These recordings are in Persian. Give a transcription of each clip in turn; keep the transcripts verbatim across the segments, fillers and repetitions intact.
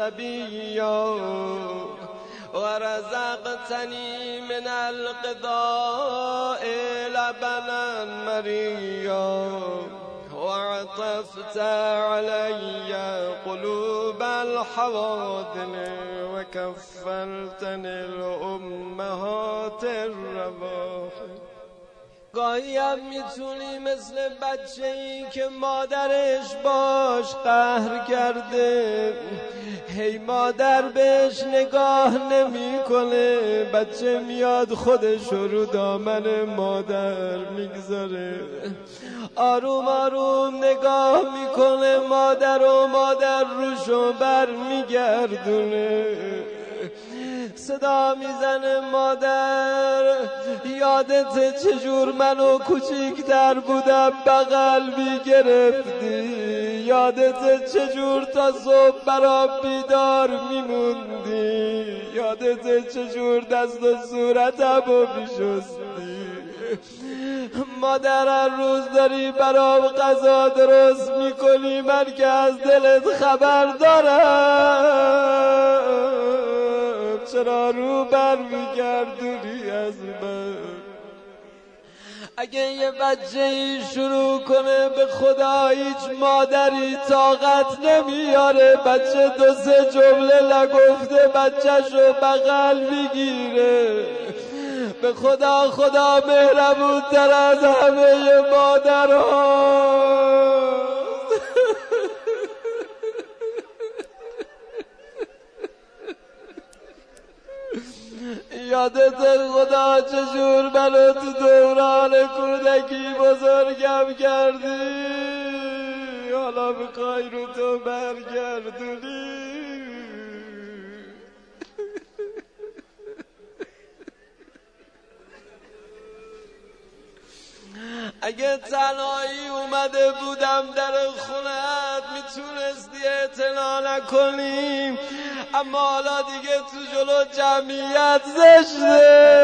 صبيا ورزقتني من القضاء لبنا مريا وعطفت علي قلوب الحواضن وكفلتني الأمهات الرواحل. گاهی هم میتونی مثل بچه‌ای که مادرش باش قهر کرده هی مادر بهش نگاه نمیکنه، بچه میاد خودش رو دامن مادر میگذاره، آروم آروم نگاه میکنه مادر و مادر روشو بر میگردونه، صدا میزنه مادر یادت چجور منو کوچیکتر بودم بغل میگرفتی، یادت چجور تا صبح برام بیدار میموندی، یادت چجور دست و صورتمو میشستی، مادر هر روز داری برام غذا درست میکنی من که از دلت خبر دارم، چرا رو بر میگردونی از من؟ اگه یه بچه‌ای شروع کنه به خدا هیچ مادری طاقت نمیاره بچه دو سه جمله نگفته بچه‌شو بغل میگیره، به خدا خدا مهربون‌تر از همه مادرها. یادت خدا چجور منو تو دوران کودکی بزرگم کردی، حالا میخوای رو تو برگردونی؟ اگه تنهایی اومده بودم در خونت میتونستی اعتنا نکنی، اما حالا دیگه تو جلو جمعیت زشته.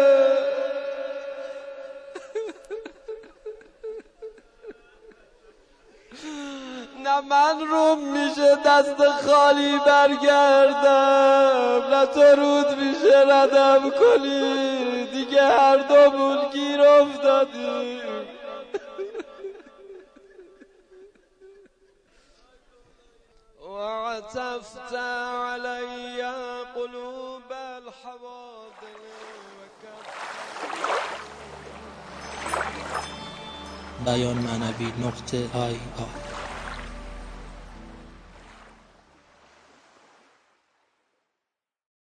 نه من روم میشه دست خالی برگردم، نه تو رود میشه ردم کنی، دیگه هر دومون گیر افتادیم. وعطفت علي قلوب الحواضن بیان معنوی نقطه آی آی